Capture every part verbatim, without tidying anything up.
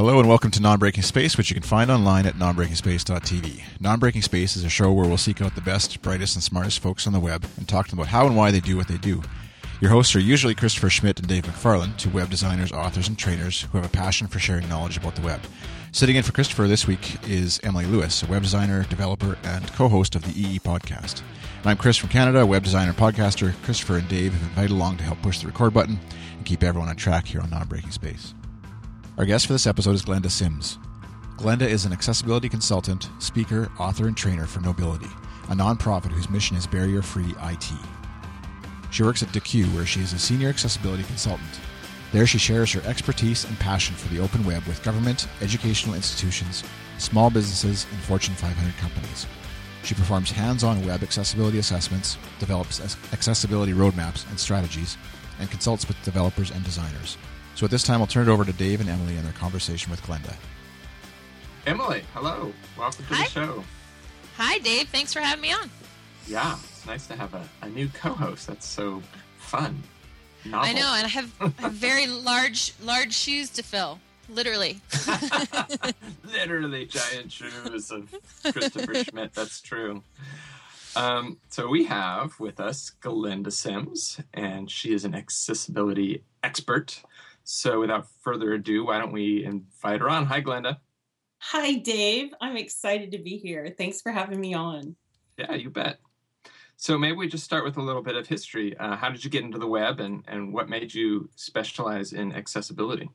Hello and welcome to Non-Breaking Space, which you can find online at non breaking space dot t v. Non-Breaking Space is a show where we'll seek out the best, brightest, and smartest folks on the web and talk to them about how and why they do what they do. Your hosts are usually Christopher Schmidt and Dave McFarland, two web designers, authors, and trainers who have a passion for sharing knowledge about the web. Sitting in for Christopher this week is Emily Lewis, a web designer, developer, and co-host of the E E Podcast. And I'm Chris from Canada, a web designer and podcaster. Christopher and Dave have invited along to help push the record button and keep everyone on track here on Non-Breaking Space. Our guest for this episode is Glenda Sims. Glenda is an accessibility consultant, speaker, author, and trainer for Knowbility, a nonprofit whose mission is barrier-free I T. She works at D Q, where she is a senior accessibility consultant. There she shares her expertise and passion for the open web with government, educational institutions, small businesses, and Fortune five hundred companies. She performs hands-on web accessibility assessments, develops accessibility roadmaps and strategies, and consults with developers and designers. So at this time, I'll turn it over to Dave and Emily and their conversation with Glenda. Emily, hello. Welcome to Hi. the show. Hi, Dave. Thanks for having me on. Yeah, it's nice to have a, a new co-host. That's so fun. Novel. I know, and I have, have very large, large shoes to fill. Literally. Literally giant shoes of Christopher Schmidt. That's true. Um, so we have with us Glenda Sims, and she is an accessibility expert. So without further ado, why don't we invite her on? Hi, Glenda. Hi, Dave. I'm excited to be here. Thanks for having me on. Yeah, you bet. So maybe we just start with a little bit of history. Uh, how did you get into the web, and, and what made you specialize in accessibility?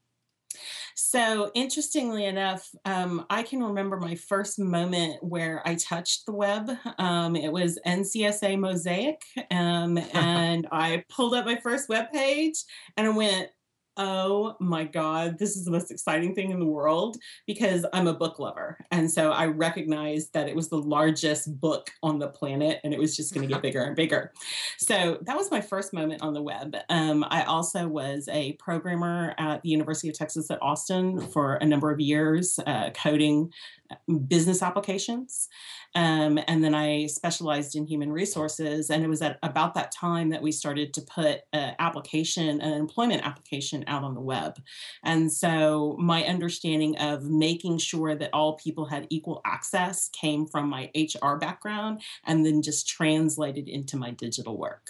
So interestingly enough, um, I can remember my first moment where I touched the web. Um, it was N C S A Mosaic, um, and I pulled up my first web page and I went, oh my God, this is the most exciting thing in the world, because I'm a book lover. And so I recognized that it was the largest book on the planet and it was just going to get bigger and bigger. So that was my first moment on the web. Um, I also was a programmer at the University of Texas at Austin for a number of years, uh, coding business applications. Um, and then I specialized in human resources. And it was at about that time that we started to put an application, an employment application out on the web. And so my understanding of making sure that all people had equal access came from my H R background and then just translated into my digital work.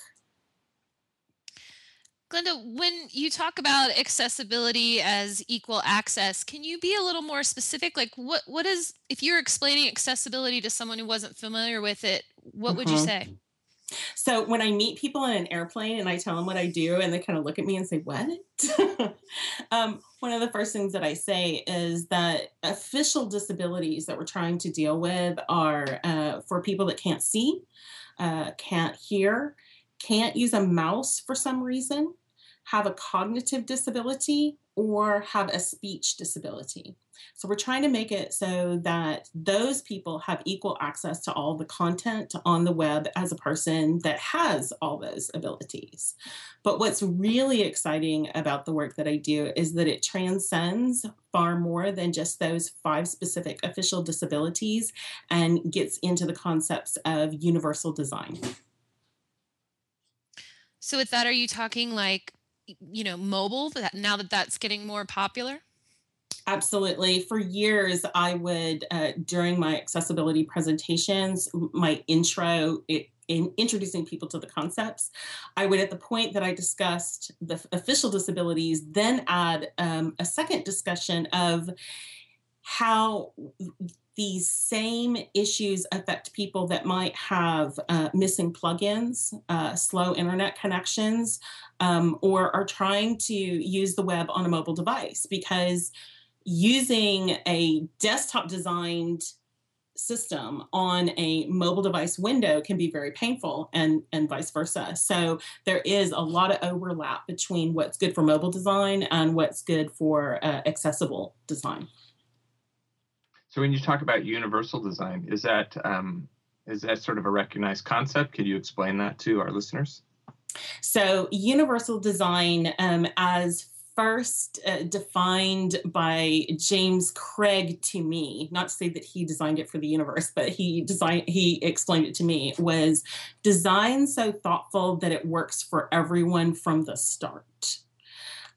Glenda, when you talk about accessibility as equal access, can you be a little more specific? Like what, what is, if you're explaining accessibility to someone who wasn't familiar with it, what mm-hmm. would you say? So when I meet people in an airplane and I tell them what I do and they kind of look at me and say, what? um, one of the first things that I say is that official disabilities that we're trying to deal with are uh, for people that can't see, uh, can't hear, can't use a mouse for some reason, have a cognitive disability, or have a speech disability. So we're trying to make it so that those people have equal access to all the content on the web as a person that has all those abilities. But what's really exciting about the work that I do is that it transcends far more than just those five specific official disabilities and gets into the concepts of universal design. So with that, are you talking like, you know, mobile, that now that that's getting more popular? Absolutely. For years, I would, uh, during my accessibility presentations, my intro, it, in introducing people to the concepts, I would, at the point that I discussed the official disabilities, then add um, a second discussion of how these same issues affect people that might have uh, missing plugins, uh, slow internet connections, um, or are trying to use the web on a mobile device, because using a desktop designed system on a mobile device window can be very painful, and, and vice versa. So there is a lot of overlap between what's good for mobile design and what's good for uh, accessible design. So when you talk about universal design, is that um, is that sort of a recognized concept? Could you explain that to our listeners? So universal design, um, as first uh, defined by James Craig to me, not to say that he designed it for the universe, but he designed, he explained it to me, was design so thoughtful that it works for everyone from the start.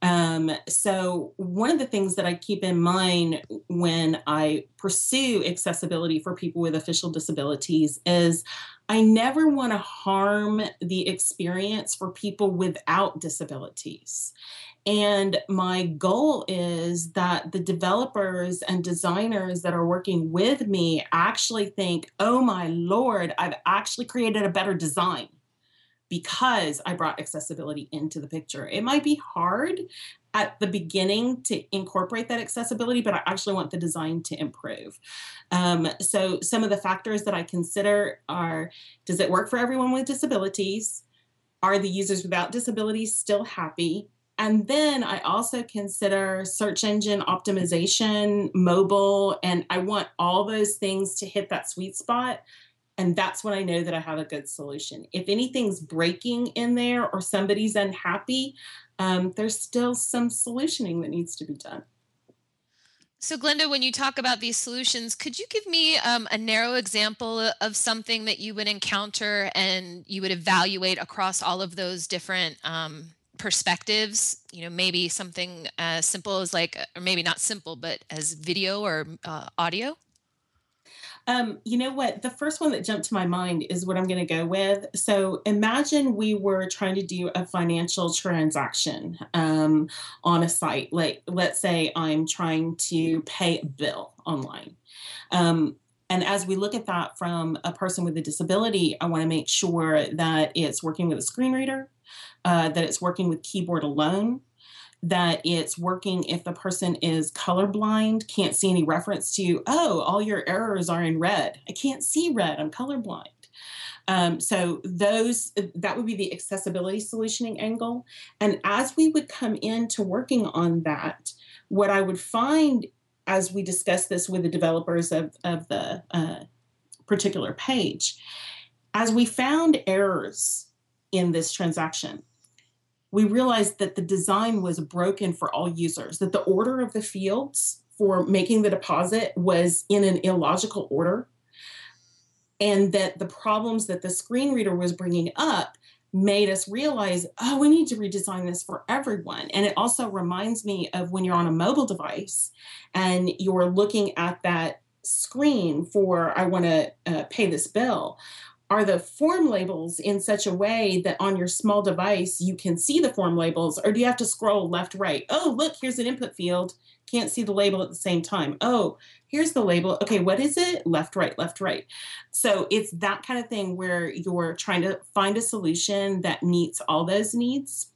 Um, so one of the things that I keep in mind when I pursue accessibility for people with official disabilities is I never want to harm the experience for people without disabilities. And my goal is that the developers and designers that are working with me actually think, oh my Lord, I've actually created a better design because I brought accessibility into the picture. It might be hard at the beginning to incorporate that accessibility, but I actually want the design to improve. Um, so some of the factors that I consider are, does it work for everyone with disabilities? Are the users without disabilities still happy? And then I also consider search engine optimization, mobile, and I want all those things to hit that sweet spot. And that's when I know that I have a good solution. If anything's breaking in there or somebody's unhappy, um, there's still some solutioning that needs to be done. So Glenda, when you talk about these solutions, could you give me um, a narrow example of something that you would encounter and you would evaluate across all of those different um, perspectives? You know, maybe something as simple as like, or maybe not simple, but as video or uh, audio? Um, you know what? The first one that jumped to my mind is what I'm going to go with. So imagine we were trying to do a financial transaction um, on a site. Like, let's say I'm trying to pay a bill online. Um, and as we look at that from a person with a disability, I want to make sure that it's working with a screen reader, uh, that it's working with keyboard alone, that it's working if the person is colorblind, can't see any reference to, oh, all your errors are in red. I can't see red, I'm colorblind. Um, so those, that would be the accessibility solutioning angle. And as we would come into working on that, what I would find as we discuss this with the developers of, of the uh, particular page, as we found errors in this transaction, we realized that the design was broken for all users, that the order of the fields for making the deposit was in an illogical order, and that the problems that the screen reader was bringing up made us realize, oh, we need to redesign this for everyone. And it also reminds me of when you're on a mobile device and you're looking at that screen for, I want to uh, pay this bill. Are the form labels in such a way that on your small device you can see the form labels, or do you have to scroll left, right? Oh, look, here's an input field. Can't see the label at the same time. Oh, here's the label. Okay, what is it? Left, right, left, right. So it's that kind of thing where you're trying to find a solution that meets all those needs.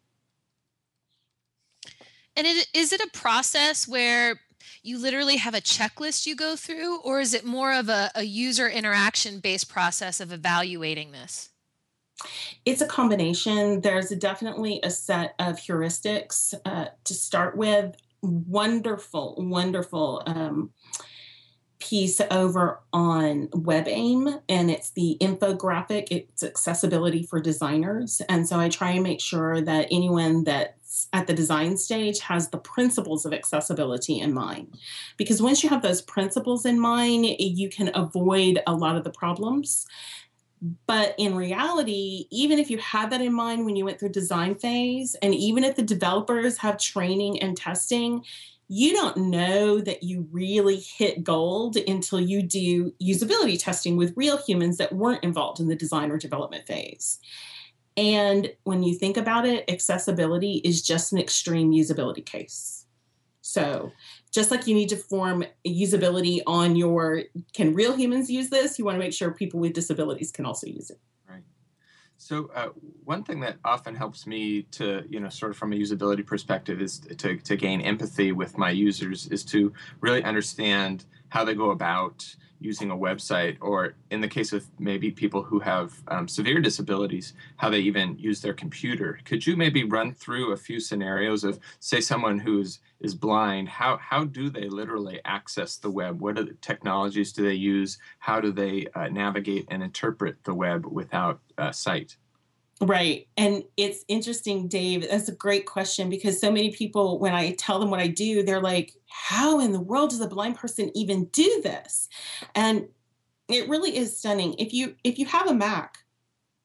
And it, is it a process where you literally have a checklist you go through, or is it more of a, a user interaction based process of evaluating this? It's a combination. There's definitely a set of heuristics uh, to start with. Wonderful, wonderful um, piece over on WebAIM, and it's the infographic. It's accessibility for designers. And so I try and make sure that anyone that's at the design stage has the principles of accessibility in mind. Because once you have those principles in mind, you can avoid a lot of the problems. But in reality, even if you had that in mind when you went through design phase, and even if the developers have training and testing, you don't know that you really hit gold until you do usability testing with real humans that weren't involved in the design or development phase. And when you think about it, accessibility is just an extreme usability case. So just like you need to form usability on your, can real humans use this? You want to make sure people with disabilities can also use it. Right. So uh, one thing that often helps me to, you know, sort of from a usability perspective is to, to gain empathy with my users is to really understand how they go about using a website, or in the case of maybe people who have um, severe disabilities, how they even use their computer. Could you maybe run through a few scenarios of, say, someone who is, is blind, how, how do they literally access the web? What are the technologies do they use? How do they uh, navigate and interpret the web without uh, sight? Right. And it's interesting, Dave. That's a great question, because so many people, when I tell them what I do, they're like, how in the world does a blind person even do this? And it really is stunning. If you if you have a Mac,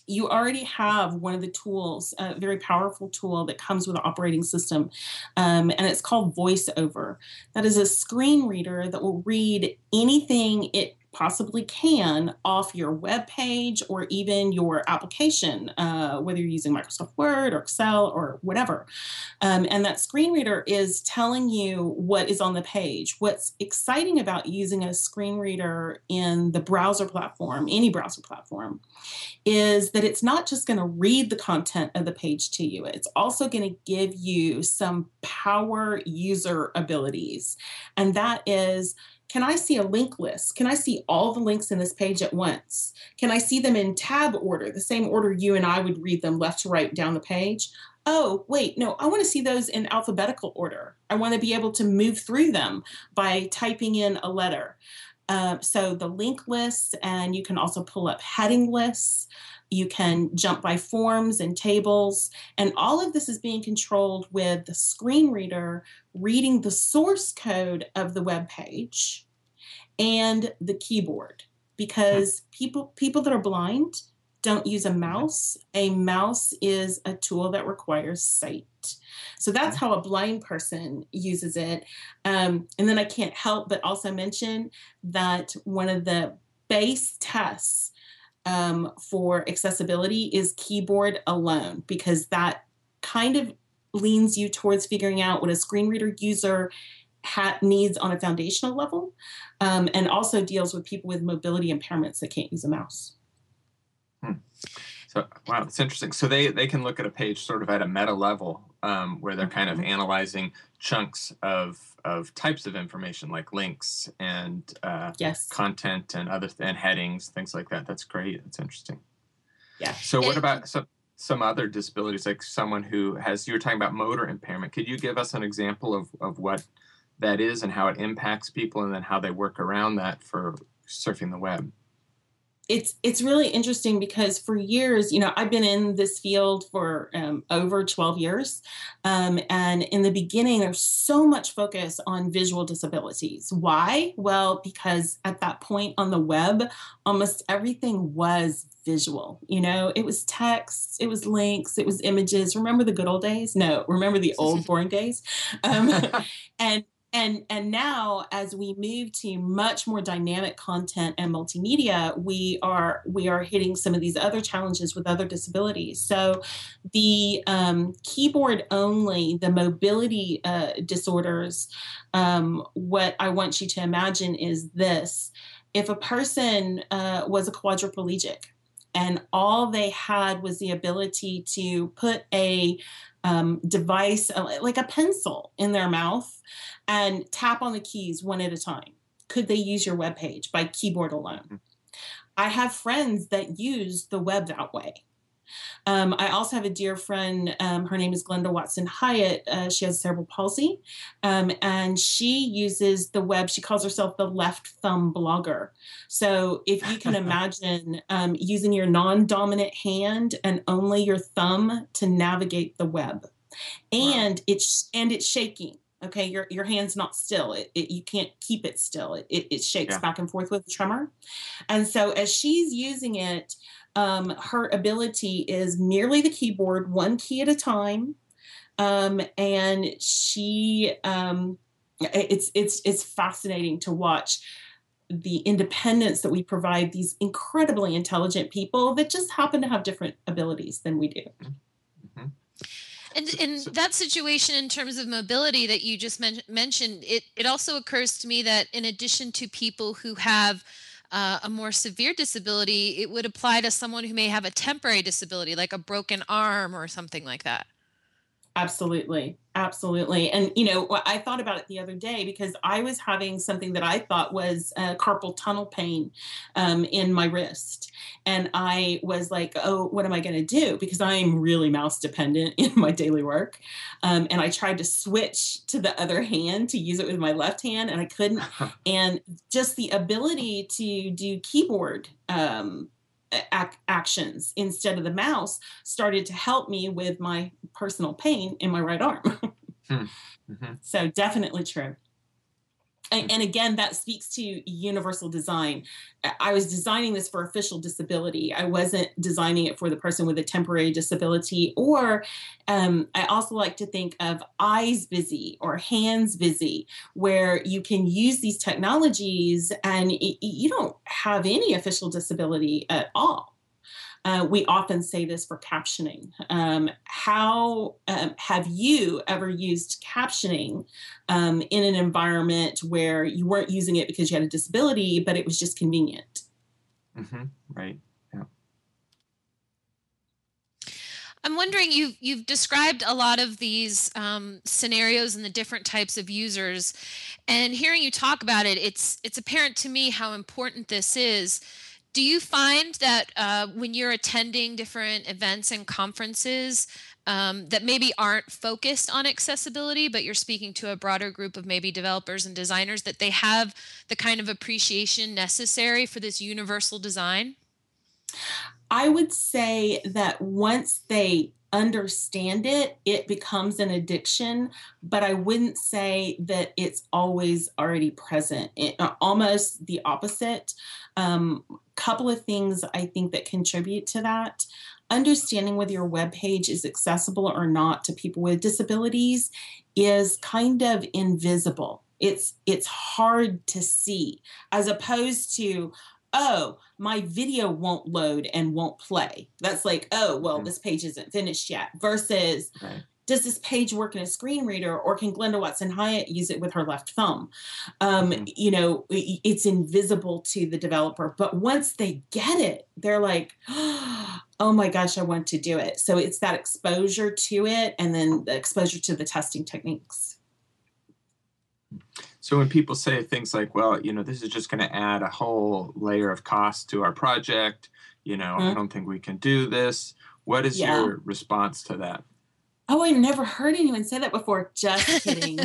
you already have one of the tools, a very powerful tool that comes with the operating system, um, and it's called VoiceOver. That is a screen reader that will read anything it possibly can off your web page or even your application, uh, whether you're using Microsoft Word or Excel or whatever. Um, and that screen reader is telling you what is on the page. What's exciting about using a screen reader in the browser platform, any browser platform, is that it's not just going to read the content of the page to you. It's also going to give you some power user abilities. And that is, can I see a link list? Can I see all the links in this page at once? Can I see them in tab order, the same order you and I would read them left to right down the page? Oh, wait, no, I want to see those in alphabetical order. I want to be able to move through them by typing in a letter. Uh, so the link lists, and you can also pull up heading lists. You can jump by forms and tables, and all of this is being controlled with the screen reader reading the source code of the web page and the keyboard, because people people that are blind don't use a mouse. A mouse is a tool that requires sight. So that's how a blind person uses it. Um, and then I can't help but also mention that one of the base tests um, for accessibility is keyboard alone, because that kind of leans you towards figuring out what a screen reader user ha- needs on a foundational level, um, and also deals with people with mobility impairments that can't use a mouse. Hmm. So, wow, that's interesting. So they, they can look at a page sort of at a meta level, um, where they're kind of analyzing chunks of of types of information like links and uh, yes. content and other th- and headings, things like that. That's great. That's interesting. Yeah. So what about some some other disabilities, like someone who has, you were talking about motor impairment. Could you give us an example of, of what that is and how it impacts people, and then how they work around that for surfing the web? It's it's really interesting because for years, you know, I've been in this field for um, over twelve years. Um, and in the beginning, there's so much focus on visual disabilities. Why? Well, because at that point on the web, almost everything was visual. You know, it was text, it was links, it was images. Remember the good old days? No, remember the old boring days? Um, and And and now, as we move to much more dynamic content and multimedia, we are we are hitting some of these other challenges with other disabilities. So, the um, keyboard only, the mobility uh, disorders. Um, what I want you to imagine is this: if a person uh, was a quadriplegic, and all they had was the ability to put a um, device, like a pencil, in their mouth and tap on the keys one at a time, could they use your web page by keyboard alone? I have friends that use the web that way. Um, I also have a dear friend, um, her name is Glenda Watson Hyatt. Uh, she has cerebral palsy, um, and she uses the web. She calls herself the left thumb blogger. So if you can imagine um, using your non-dominant hand and only your thumb to navigate the web, and wow. it's and it's shaking. Okay, your your hand's not still. It, it you can't keep it still. It it, it shakes yeah. back and forth with a tremor. And so as she's using it, um, her ability is merely the keyboard, one key at a time, um, and she um, it's it's it's fascinating to watch the independence that we provide these incredibly intelligent people that just happen to have different abilities than we do. Mm-hmm. And in that situation, in terms of mobility that you just men- mentioned, it, it also occurs to me that in addition to people who have uh, a more severe disability, it would apply to someone who may have a temporary disability, like a broken arm or something like that. Absolutely. Absolutely. And, you know, I thought about it the other day because I was having something that I thought was uh, carpal tunnel pain um, in my wrist. And I was like, oh, what am I going to do? Because I'm really mouse dependent in my daily work. Um, and I tried to switch to the other hand to use it with my left hand, and I couldn't. And just the ability to do keyboard um Ac- actions instead of the mouse started to help me with my personal pain in my right arm. mm-hmm. So definitely true. And, and again, that speaks to universal design. I was designing this for official disability. I wasn't designing it for the person with a temporary disability. Or um, I also like to think of eyes busy or hands busy, where you can use these technologies and y- you don't have any official disability at all. Uh, we often say this for captioning. Um, how um, have you ever used captioning um, in an environment where you weren't using it because you had a disability, but it was just convenient? Mm-hmm. Right. Yeah. I'm wondering, you've you've described a lot of these um, scenarios and the different types of users, and hearing you talk about it, it's it's apparent to me how important this is. Do you find that uh, when you're attending different events and conferences um, that maybe aren't focused on accessibility, but you're speaking to a broader group of maybe developers and designers, that they have the kind of appreciation necessary for this universal design? I would say that once they understand it, it becomes an addiction, but I wouldn't say that it's always already present. It, uh, almost the opposite. Um, couple of things I think that contribute to that. Understanding whether your web page is accessible or not to people with disabilities is kind of invisible. It's it's hard to see, as opposed to, oh, my video won't load and won't play. That's like, oh, well, this page isn't finished yet. Versus, Right. Does this page work in a screen reader, or can Glenda Watson Hyatt use it with her left thumb? Um, Mhm. You know, it's invisible to the developer. But once they get it, they're like, oh my gosh, I want to do it. So it's that exposure to it, and then the exposure to the testing techniques. So when people say things like, well, you know, this is just going to add a whole layer of cost to our project, you know, Mhm. I don't think we can do this. What is Yeah. your response to that? Oh, I've never heard anyone say that before. Just kidding.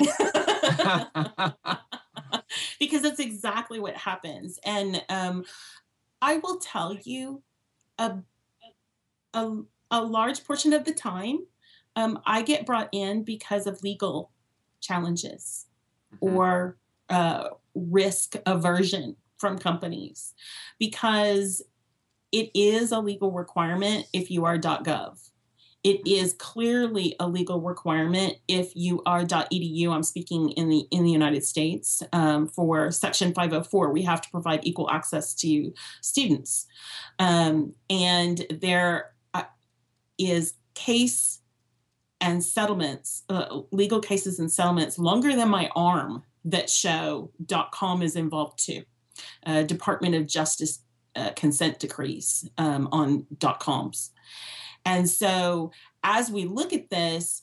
Because that's exactly what happens. And um, I will tell you, a, a, a large portion of the time, um, I get brought in because of legal challenges or uh, risk aversion from companies, because it is a legal requirement if you are .gov. It is clearly a legal requirement if you are .edu. I'm speaking in the in the United States. Um, for Section five oh four, we have to provide equal access to students, um, and there uh, is case and settlements, uh, legal cases and settlements longer than my arm that show .com is involved too. Uh, Department of Justice uh, consent decrees um, on .coms. And so as we look at this,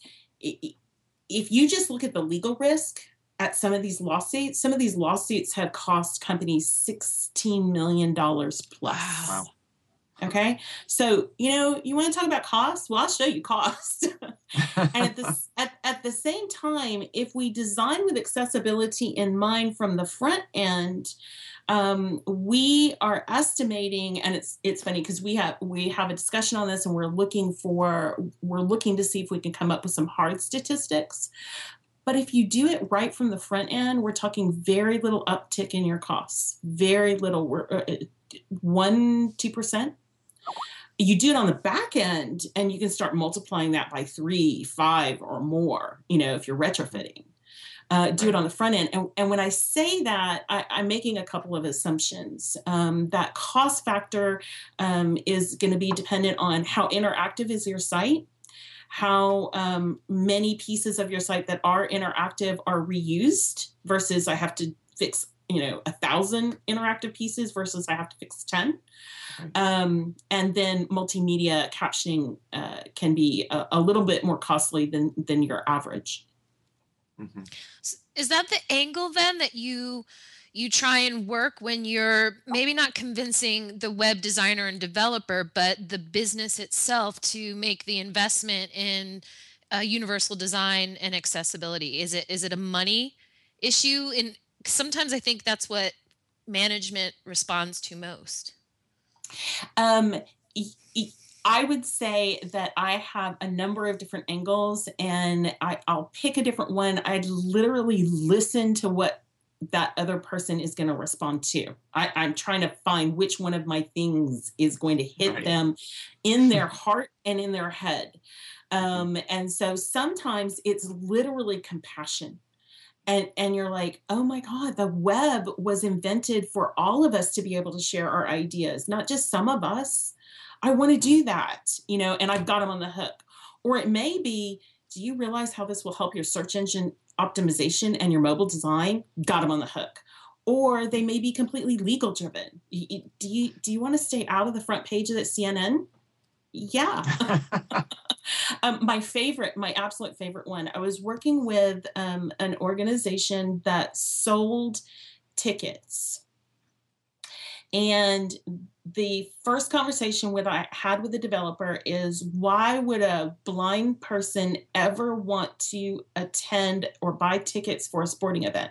if you just look at the legal risk at some of these lawsuits, some of these lawsuits have cost companies sixteen million dollars plus. Wow. Okay. So, you know, you want to talk about cost? Well, I'll show you cost. And at the, at, at the same time, if we design with accessibility in mind from the front end, um, we are estimating, and it's it's funny because we have we have a discussion on this, and we're looking for we're looking to see if we can come up with some hard statistics. But if you do it right from the front end, we're talking very little uptick in your costs, very little, we're, uh, one, two percent. You do it on the back end, and you can start multiplying that by three, five, or more, you know, if you're retrofitting. Uh, do it on the front end. And, and when I say that, I, I'm making a couple of assumptions. Um, that cost factor um, is going to be dependent on how interactive is your site, how um, many pieces of your site that are interactive are reused versus I have to fix, you know, a thousand interactive pieces versus I have to fix ten. Um, and then multimedia captioning uh, can be a, a little bit more costly than, than your average. Mm-hmm. Is that the angle then that you you try and work when you're maybe not convincing the web designer and developer, but the business itself to make the investment in uh, universal design and accessibility? Is it is it a money issue? And sometimes I think that's what management responds to most. Um, y- y- I would say that I have a number of different angles, and I, I'll pick a different one. I'd literally listen to what that other person is going to respond to. I, I'm trying to find which one of my things is going to hit Right. them in their heart and in their head. Um, and so sometimes it's literally compassion. And, and you're like, oh my God, the web was invented for all of us to be able to share our ideas, not just some of us. I want to do that, you know, and I've got them on the hook. Or it may be, do you realize how this will help your search engine optimization and your mobile design? Got them on the hook. Or they may be completely legal driven. Do you, do you want to stay out of the front page of the C N N? Yeah. um, my favorite, my absolute favorite one, I was working with um, an organization that sold tickets. And the first conversation that I had with the developer is, why would a blind person ever want to attend or buy tickets for a sporting event?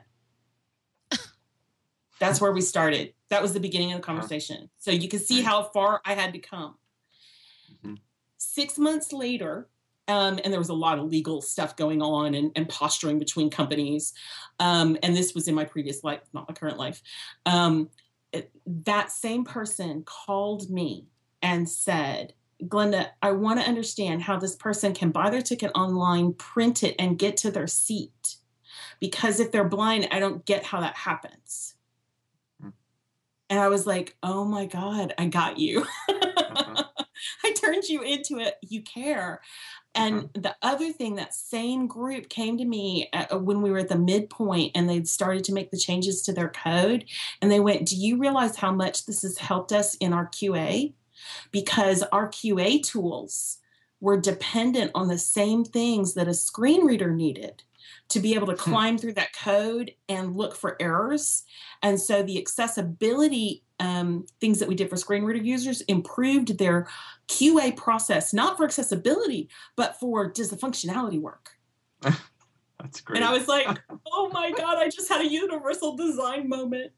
That's where we started. That was the beginning of the conversation. So you can see how far I had to come. Mm-hmm. Six months later, um, and there was a lot of legal stuff going on and, and posturing between companies. Um, and this was in my previous life, not my current life. Um, it, that same person called me and said, Glenda, I want to understand how this person can buy their ticket online, print it, and get to their seat. Because if they're blind, I don't get how that happens. Mm. And I was like, oh my God, I got you. Uh-huh. I turned you into it. You care. And uh-huh. the other thing, that same group came to me at, when we were at the midpoint and they'd started to make the changes to their code. And they went, do you realize how much this has helped us in our Q A? Because our Q A tools were dependent on the same things that a screen reader needed to be able to climb through that code and look for errors. And so the accessibility um, things that we did for screen reader users improved their Q A process, not for accessibility, but for, does the functionality work? That's great. And I was like, oh my God, I just had a universal design moment.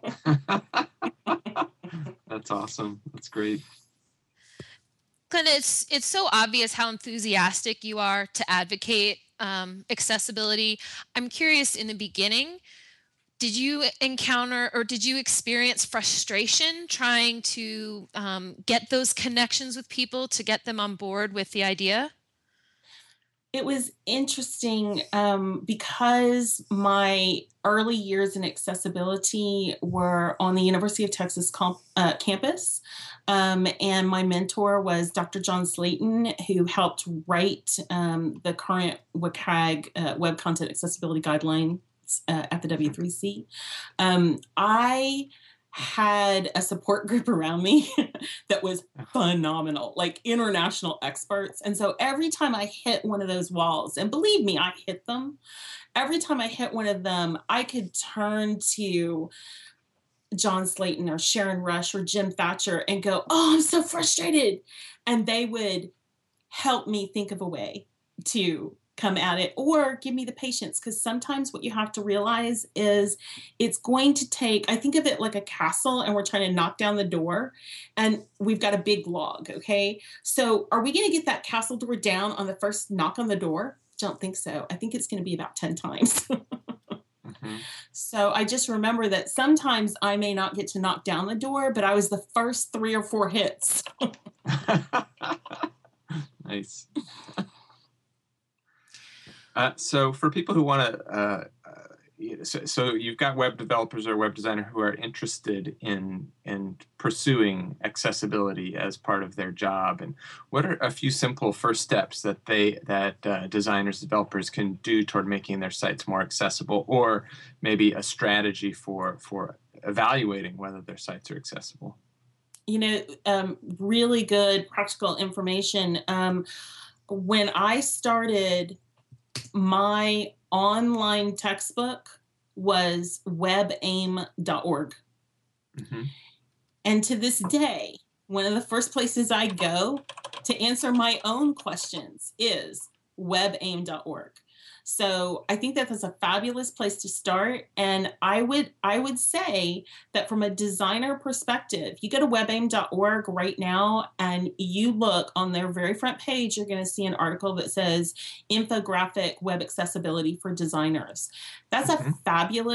That's awesome. That's great. Glenda, it's, it's so obvious how enthusiastic you are to advocate um, accessibility. I'm curious, in the beginning, did you encounter or did you experience frustration trying to um, get those connections with people to get them on board with the idea? It was interesting um, because my early years in accessibility were on the University of Texas comp- uh, campus. Um, and my mentor was Doctor John Slayton, who helped write um, the current W C A G uh, Web Content Accessibility Guidelines uh, at the W three C. Um, I had a support group around me that was phenomenal, like international experts. And so every time I hit one of those walls, and believe me, I hit them, every time I hit one of them, I could turn to John Slayton or Sharon Rush or Jim Thatcher and go, oh, I'm so frustrated. And they would help me think of a way to come at it or give me the patience. Because sometimes what you have to realize is it's going to take, I think of it like a castle and we're trying to knock down the door and we've got a big log. Okay. So are we going to get that castle door down on the first knock on the door? Don't think so. I think it's going to be about ten times. Mm-hmm. So I just remember that sometimes I may not get to knock down the door, but I was the first three or four hits. Nice. Uh, so for people who want to, uh, uh, so, so you've got web developers or web designers who are interested in in pursuing accessibility as part of their job, and what are a few simple first steps that they that uh, designers, developers can do toward making their sites more accessible, or maybe a strategy for for evaluating whether their sites are accessible? You know, um, really good practical information. Um, when I started, my online textbook was web aim dot org. Mm-hmm. And to this day, one of the first places I go to answer my own questions is web aim dot org. So I think that that's a fabulous place to start. And I would I would say that from a designer perspective, you go to web aim dot org right now and you look on their very front page, you're going to see an article that says infographic web accessibility for designers. That's mm-hmm. a fabulous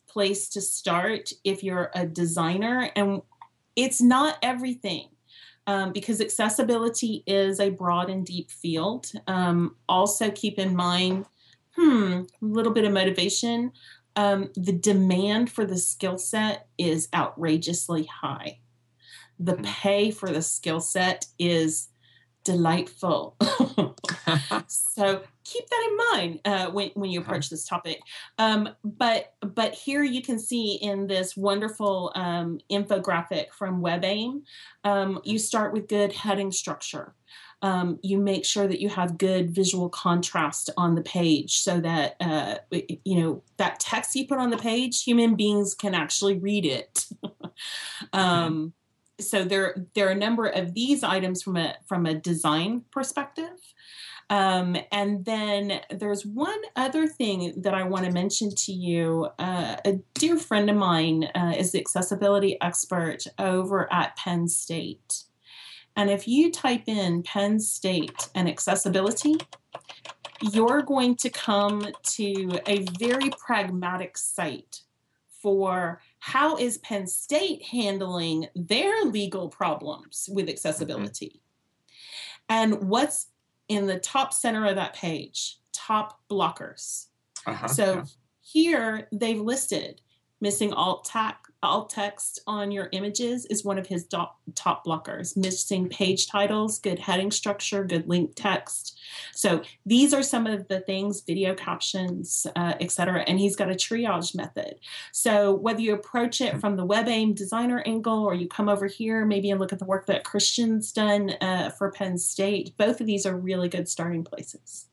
place to start if you're a designer. And it's not everything. Um, because accessibility is a broad and deep field. Um, also keep in mind, hmm, a little bit of motivation. Um, the demand for the skill set is outrageously high. The pay for the skill set is delightful. So keep that in mind uh, when, when you approach this topic. Um, but but here you can see in this wonderful um, infographic from WebAIM, um, you start with good heading structure. Um, you make sure that you have good visual contrast on the page so that, uh, you know, that text you put on the page, human beings can actually read it. um, so there, there are a number of these items from a, from a design perspective. Um, and then there's one other thing that I want to mention to you. Uh, a dear friend of mine uh, is the accessibility expert over at Penn State. And if you type in Penn State and accessibility, you're going to come to a very pragmatic site for how is Penn State handling their legal problems with accessibility. And what's in the top center of that page, top blockers. Uh-huh, so yeah. Here they've listed missing alt, ta- alt text on your images is one of his do- top blockers. Missing page titles, good heading structure, good link text. So these are some of the things, video captions, uh, et cetera. And he's got a triage method. So whether you approach it from the WebAIM designer angle or you come over here maybe and look at the work that Christian's done uh, for Penn State, both of these are really good starting places.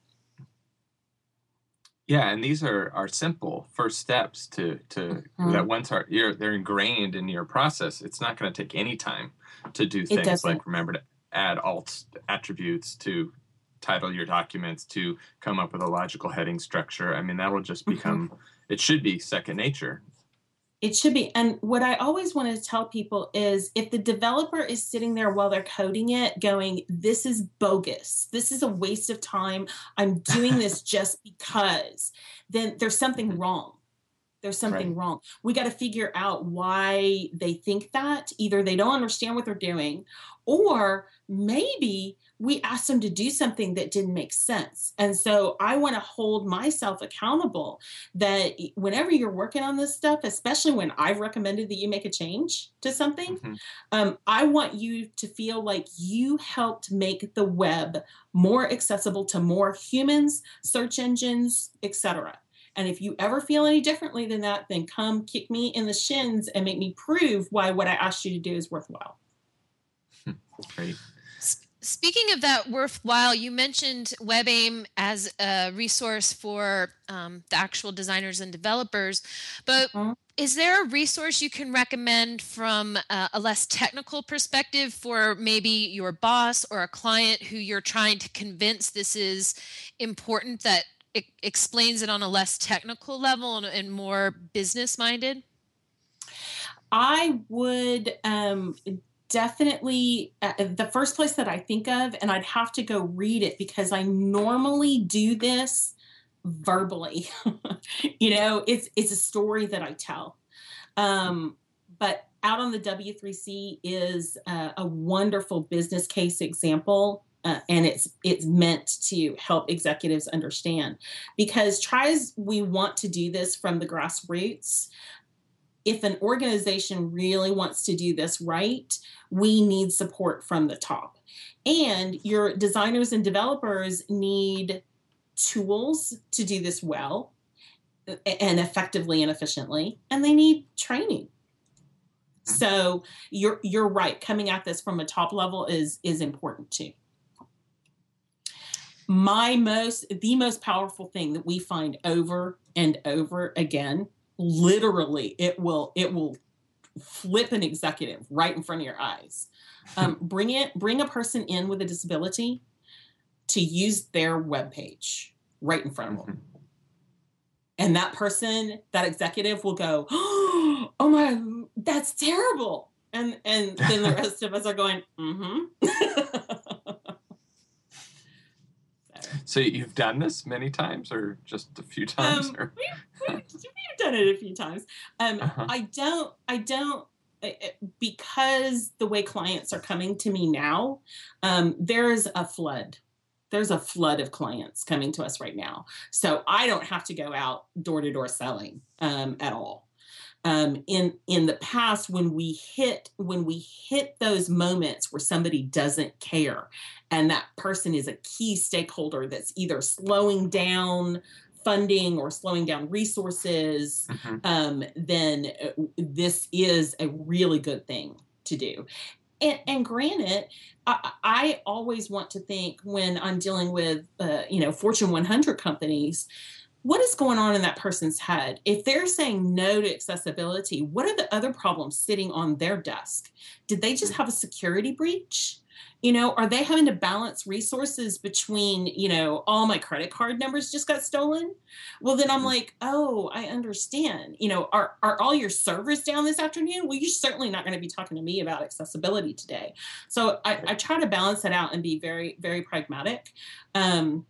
Yeah, and these are, are simple first steps to to mm-hmm. that once are you're, they're ingrained in your process. It's not going to take any time to do things like remember to add alt attributes, to title your documents, to come up with a logical heading structure. I mean, that will just become, mm-hmm. it should be second nature. It should be. And what I always want to tell people is if the developer is sitting there while they're coding it going, this is bogus, this is a waste of time, I'm doing this just because, then there's something wrong. There's something right. wrong. We got to figure out why they think that. Either they don't understand what they're doing, or maybe we asked them to do something that didn't make sense. And so I want to hold myself accountable that whenever you're working on this stuff, especially when I've recommended that you make a change to something, mm-hmm. um, I want you to feel like you helped make the web more accessible to more humans, search engines, et cetera. And if you ever feel any differently than that, then come kick me in the shins and make me prove why what I asked you to do is worthwhile. Great. Speaking of that worthwhile, you mentioned WebAIM as a resource for um, the actual designers and developers, but mm-hmm. is there a resource you can recommend from uh, a less technical perspective for maybe your boss or a client who you're trying to convince this is important, that it explains it on a less technical level and, and more business-minded? I would um, definitely, uh, the first place that I think of, and I'd have to go read it because I normally do this verbally. You know, it's it's a story that I tell. Um, but out on the W three C is uh, a wonderful business case example. Uh, and it's it's meant to help executives understand, because try as we want to do this from the grassroots, if an organization really wants to do this right, we need support from the top. And your designers and developers need tools to do this well and effectively and efficiently, and they need training. So you're you're right. Coming at this from a top level is is important too. My most, the most powerful thing that we find over and over again, literally, it will, it will flip an executive right in front of your eyes. Um, bring it, bring a person in with a disability to use their webpage right in front of them. And that person, that executive will go, oh my, that's terrible. And, and then the rest of us are going, mm-hmm. So you've done this many times or just a few times? Um, or? we've, we've, we've done done it a few times. Um, Uh-huh. I don't, I don't, because the way clients are coming to me now, um, there's a flood. There's a flood of clients coming to us right now. So I don't have to go out door to door selling um, at all. Um, in in the past, when we hit when we hit those moments where somebody doesn't care, and that person is a key stakeholder that's either slowing down funding or slowing down resources, Mm-hmm. um, then this is a really good thing to do. And, and granted, I, I always want to think when I'm dealing with, uh, you know, Fortune one hundred companies, what is going on in that person's head? If they're saying no to accessibility, what are the other problems sitting on their desk? Did they just have a security breach? You know, are they having to balance resources between, you know, all my credit card numbers just got stolen? Well, then I'm like, oh, I understand. You know, are, are all your servers down this afternoon? Well, you're certainly not going to be talking to me about accessibility today. So I, I try to balance that out and be very, very pragmatic. Um,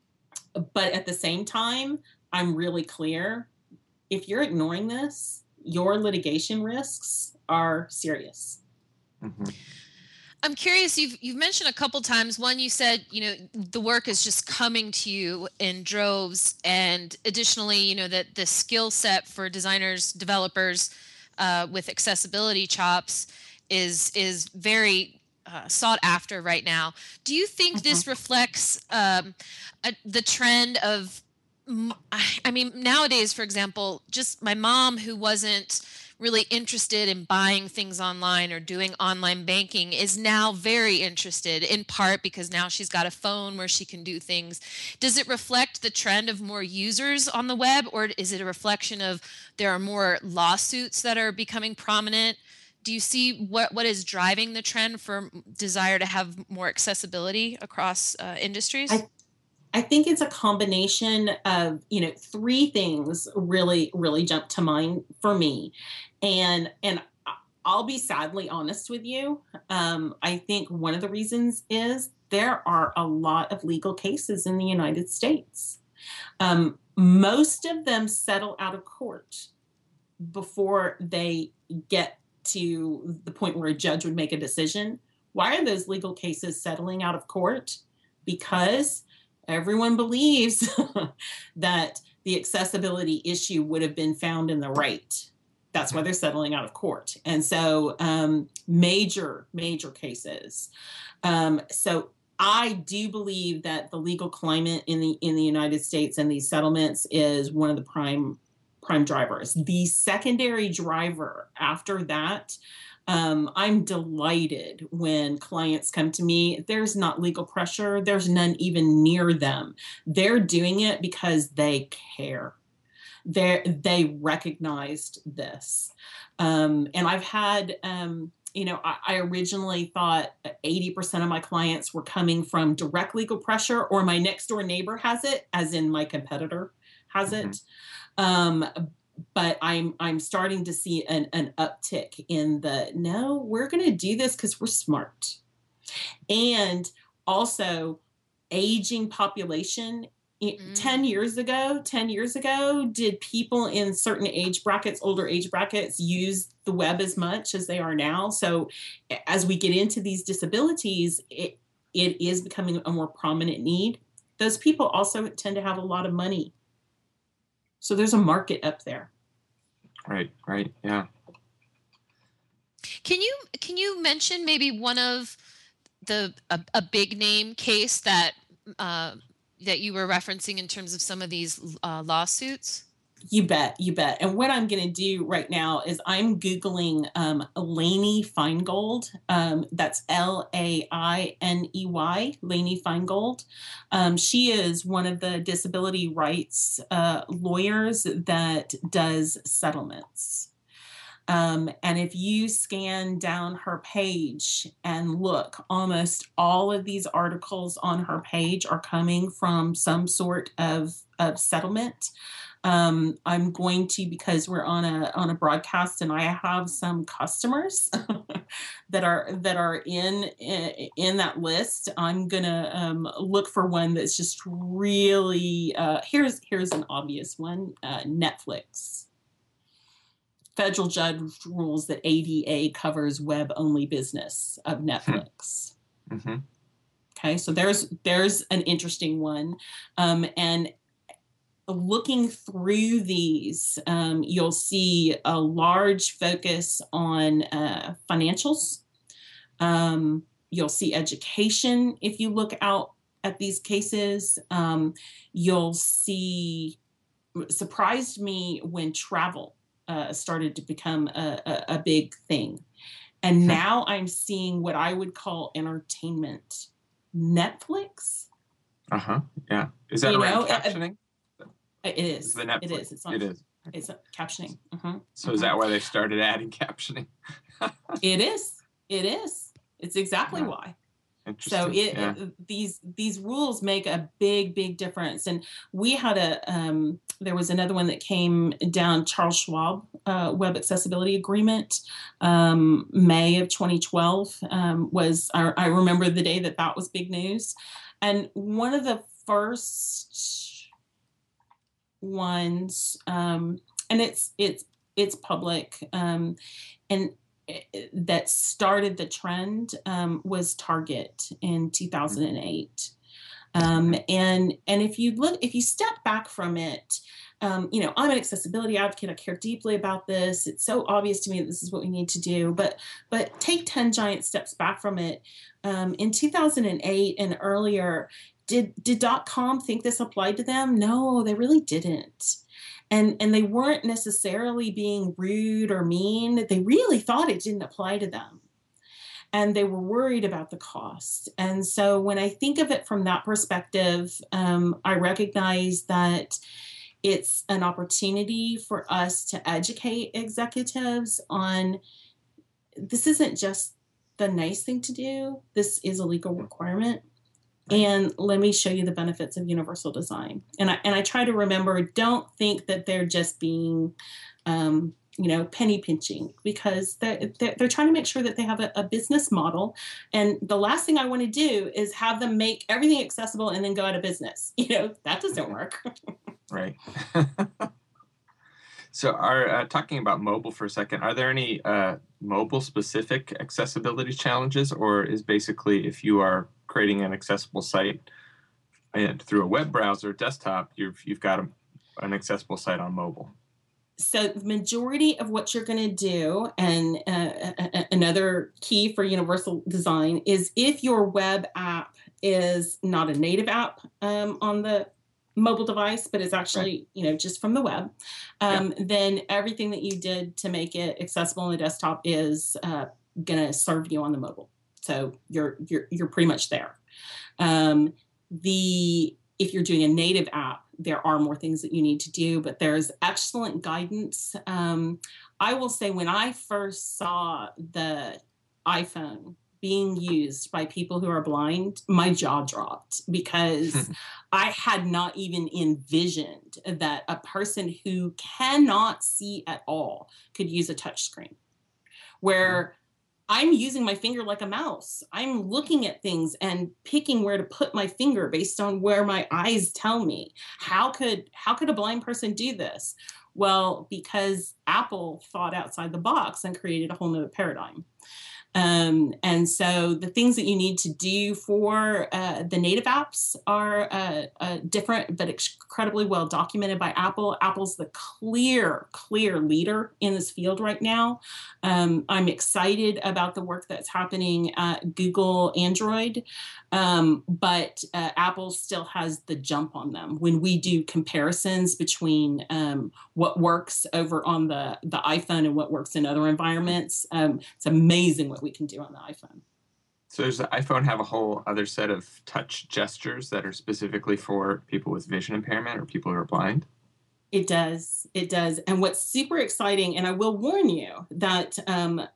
but at the same time, I'm really clear. If you're ignoring this, your litigation risks are serious. Mm-hmm. I'm curious, you've you've mentioned a couple times. One, you said, you know, the work is just coming to you in droves. And additionally, you know, that the skill set for designers, developers uh, with accessibility chops is is very uh, sought after right now. Do you think mm-hmm. this reflects um, a, the trend of, I mean, nowadays, for example, just my mom who wasn't really interested in buying things online or doing online banking is now very interested, in part because now she's got a phone where she can do things. Does it reflect the trend of more users on the web, or is it a reflection of there are more lawsuits that are becoming prominent? Do you see what, what is driving the trend for desire to have more accessibility across uh, industries? I- I think it's a combination of, you know, three things really, really jump to mind for me. And and I'll be sadly honest with you. Um, I think one of the reasons is there are a lot of legal cases in the United States. Um, most of them settle out of court before they get to the point where a judge would make a decision. Why are those legal cases settling out of court? Because everyone believes that the accessibility issue would have been found in the right. That's why they're settling out of court. And so um, major, major cases. Um, so I do believe that the legal climate in the in the United States and these settlements is one of the prime prime drivers. The secondary driver after that, Um, I'm delighted when clients come to me. There's not legal pressure. There's none even near them. They're doing it because they care. They they recognized this. Um, and I've had, um, you know, I, I originally thought eighty percent of my clients were coming from direct legal pressure, or my next door neighbor has it, as in my competitor has Mm-hmm. it. Um, But I'm I'm starting to see an, an uptick in the, no, we're going to do this because we're smart. And also aging population. Mm. ten years ago, ten years ago, did people in certain age brackets, older age brackets, use the web as much as they are now? So as we get into these disabilities, it it is becoming a more prominent need. Those people also tend to have a lot of money. So there's a market up there. Right, right, yeah. Can you can you mention maybe one of the a, a big name case that uh, that you were referencing in terms of some of these uh, lawsuits? You bet, you bet. And what I'm going to do right now is I'm Googling um, Lainey Feingold. Um, that's L A I N E Y, Lainey Feingold. Um, she is one of the disability rights uh, lawyers that does settlements. Um, and if you scan down her page and look, almost all of these articles on her page are coming from some sort of, of settlement. Um, I'm going to, because we're on a on a broadcast, and I have some customers that are that are in in, in that list. I'm gonna um, look for one that's just really uh, here's here's an obvious one. Uh, Netflix. federal judge rules that A D A covers web-only business of Netflix. Mm-hmm. Okay, so there's there's an interesting one. Um, and looking through these, um, you'll see a large focus on uh, financials. Um, you'll see education if you look out at these cases. Um, you'll see, surprised me when travel uh, started to become a, a, a big thing. And now I'm seeing what I would call entertainment. Netflix? Uh-huh. Yeah. Is that You around know, captioning? It is. Is the Netflix? It is. It's on, it is. It's captioning. Uh-huh. So is that why they started adding captioning? It is. It is. It's exactly Yeah. why. Interesting. So it, yeah. it these these rules make a big big difference. And we had a um, there was another one that came down, Charles Schwab uh, Web Accessibility Agreement, um, May of twenty twelve um, was I, I remember the day that that was big news. And one of the first ones, um, and it's it's it's public, um, and that started the trend um, was Target in two thousand eight. Um, and and if you look, if you step back from it, um, you know, I'm an accessibility advocate. I care deeply about this. It's so obvious to me that this is what we need to do. But but take ten giant steps back from it. Um, in two thousand eight and earlier, did did .com think this applied to them? No, they really didn't. And and they weren't necessarily being rude or mean. They really thought it didn't apply to them. And they were worried about the cost. And so when I think of it from that perspective, um, I recognize that it's an opportunity for us to educate executives on this isn't just the nice thing to do. This is a legal requirement. And let me show you the benefits of universal design. And I and I try to remember, don't think that they're just being, um, you know, penny pinching, because they're, they're, they're trying to make sure that they have a, a business model. And the last thing I want to do is have them make everything accessible and then go out of business. You know, that doesn't work. Right. So are uh, talking about mobile for a second, are there any uh, mobile specific accessibility challenges, or is basically if you are creating an accessible site and through a web browser desktop, you've, you've got a, an accessible site on mobile? So the majority of what you're going to do, and uh, a- another key for universal design, is if your web app is not a native app um, on the mobile device, but it's actually, right. you know, just from the web, um, yeah. then everything that you did to make it accessible on the desktop is uh, going to serve you on the mobile. So you're you're you're pretty much there. Um, the if you're doing a native app, there are more things that you need to do, but there's excellent guidance. Um, I will say when I first saw the iPhone being used by people who are blind, my jaw dropped, because I had not even envisioned that a person who cannot see at all could use a touch screen, where I'm using my finger like a mouse. I'm looking at things and picking where to put my finger based on where my eyes tell me. How could how could a blind person do this? Well, because Apple thought outside the box and created a whole new paradigm. Um, and so the things that you need to do for uh, the native apps are uh, uh, different, but incredibly well documented by Apple. Apple's the clear, clear leader in this field right now. Um, I'm excited about the work that's happening at Google Android, um, but uh, Apple still has the jump on them. When we do comparisons between um, what works over on the, the iPhone and what works in other environments, um, it's amazing what we can do on the iPhone. So does the iPhone have a whole other set of touch gestures that are specifically for people with vision impairment or people who are blind? It does. It does. And what's super exciting, and I will warn you that um,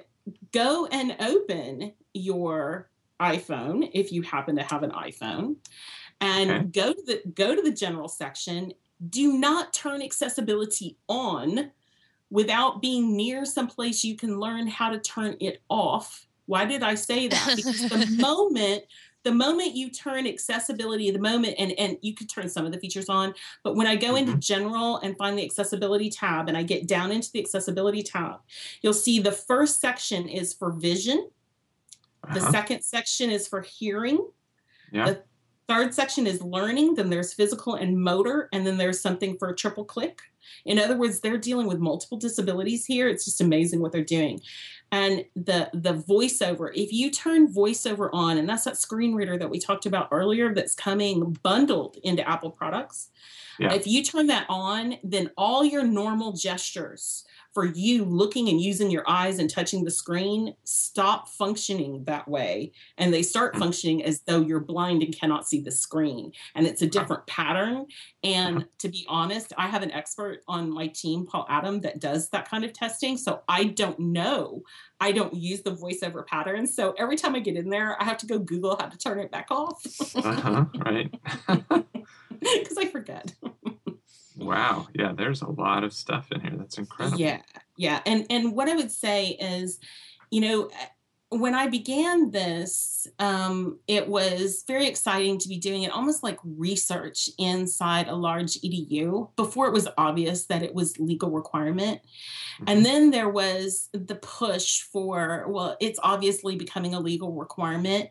go and open your iPhone if you happen to have an iPhone, and okay. go to the go to the general section. Do not turn accessibility on without being near someplace you can learn how to turn it off. Why did I say that? Because the moment the moment you turn accessibility, the moment, and, and you could turn some of the features on, but when I go into Mhm. general and find the accessibility tab and I get down into the accessibility tab, you'll see the first section is for vision. The Uh-huh. second section is for hearing. Yeah. The third section is learning. Then there's physical and motor. And then there's something for a triple click. In other words, they're dealing with multiple disabilities here. It's just amazing what they're doing. And the, the voiceover, if you turn voiceover on, and that's that screen reader that we talked about earlier that's coming bundled into Apple products. Yeah. If you turn that on, then all your normal gestures for you looking and using your eyes and touching the screen stop functioning that way. And they start functioning as though you're blind and cannot see the screen. And it's a different pattern. And to be honest, I have an expert on my team, Paul Adam, that does that kind of testing. So I don't know. I don't use the voiceover patterns. So every time I get in there, I have to go Google how to turn it back off. Uh-huh. Right. Because I forget. Wow. Yeah, there's a lot of stuff in here. That's incredible. Yeah. Yeah. And and what I would say is, you know, when I began this, um, it was very exciting to be doing it almost like research inside a large E D U before it was obvious that it was legal requirement. Mm-hmm. And then there was the push for, well, it's obviously becoming a legal requirement.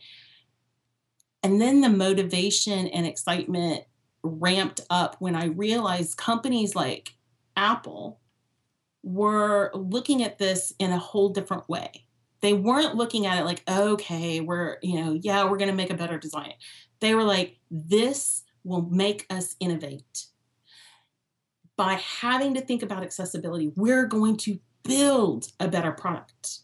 And then the motivation and excitement ramped up when I realized companies like Apple were looking at this in a whole different way. They weren't looking at it like, okay, we're, you know, yeah, we're going to make a better design. They were like, this will make us innovate. By having to think about accessibility, we're going to build a better product.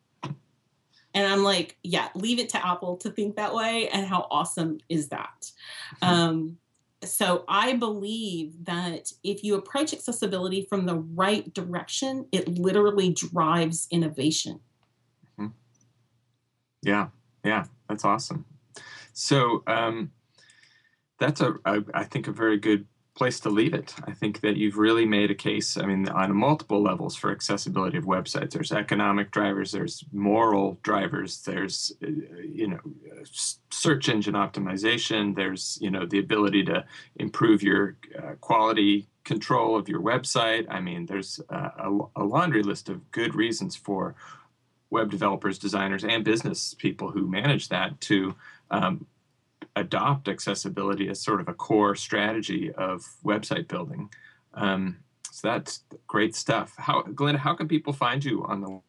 And I'm like, yeah, leave it to Apple to think that way. And how awesome is that? Um, So I believe that if you approach accessibility from the right direction, it literally drives innovation. Mm-hmm. Yeah, yeah, that's awesome. So um, that's a, a, I think, a very good place to leave it. I think that you've really made a case, I mean, on multiple levels for accessibility of websites. There's economic drivers, there's moral drivers, there's, uh, you know, search engine optimization, there's, you know, the ability to improve your uh, quality control of your website. I mean, there's uh, a, a laundry list of good reasons for web developers, designers, and business people who manage that to um, adopt accessibility as sort of a core strategy of website building. Um, so that's great stuff. How, Glenda, how can people find you on the?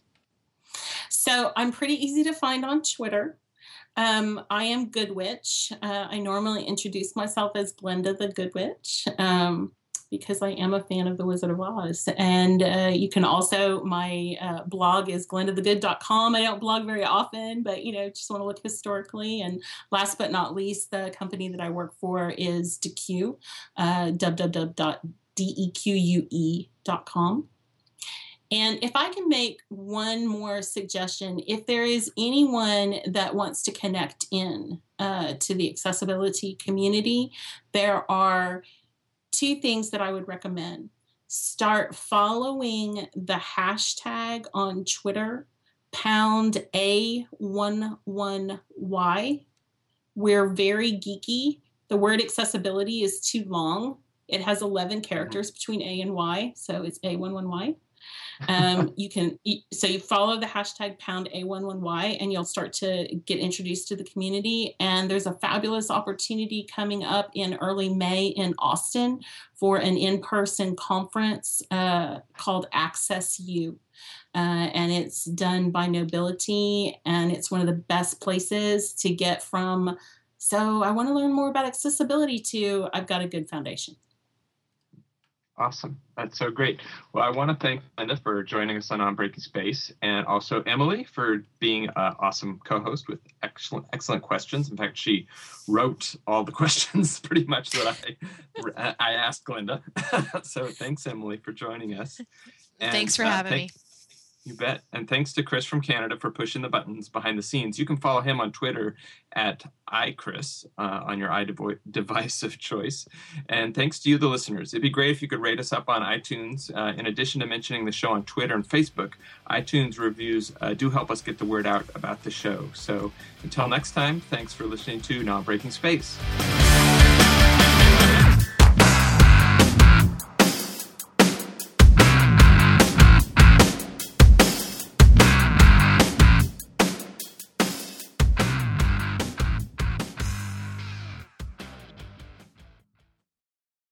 So I'm pretty easy to find on Twitter. Um, I am Good Witch. Uh, I normally introduce myself as Glenda the Good Witch. Um, because I am a fan of The Wizard of Oz. And uh, you can also, my uh, blog is glenda the good dot com. I don't blog very often, but, you know, just want to look historically. And last but not least, the company that I work for is D Q, uh, w w w dot deque dot com. And if I can make one more suggestion, if there is anyone that wants to connect in uh, to the accessibility community, there are two things that I would recommend. Start following the hashtag on Twitter, pound A eleven Y. We're very geeky. The word accessibility is too long. It has eleven characters between A and Y, so it's A eleven Y. Um, you can, so you follow the hashtag pound A eleven Y and you'll start to get introduced to the community. And there's a fabulous opportunity coming up in early May in Austin for an in-person conference uh, called Access U. Uh, and it's done by Knowbility, and it's one of the best places to get from, so I want to learn more about accessibility to, I've got a good foundation. Awesome. That's so great. Well, I want to thank Glenda for joining us on On Breaking Space, and also Emily for being an awesome co-host with excellent, excellent questions. In fact, she wrote all the questions pretty much that I I asked Glenda. So thanks, Emily, for joining us. And, thanks for uh, having thank, me. You bet. And thanks to Chris from Canada for pushing the buttons behind the scenes. You can follow him on Twitter at iChris uh, on your iDevice of choice. And thanks to you, the listeners. It'd be great if you could rate us up on iTunes. Uh, in addition to mentioning the show on Twitter and Facebook, iTunes reviews uh, do help us get the word out about the show. So until next time, thanks for listening to Non-Breaking Space.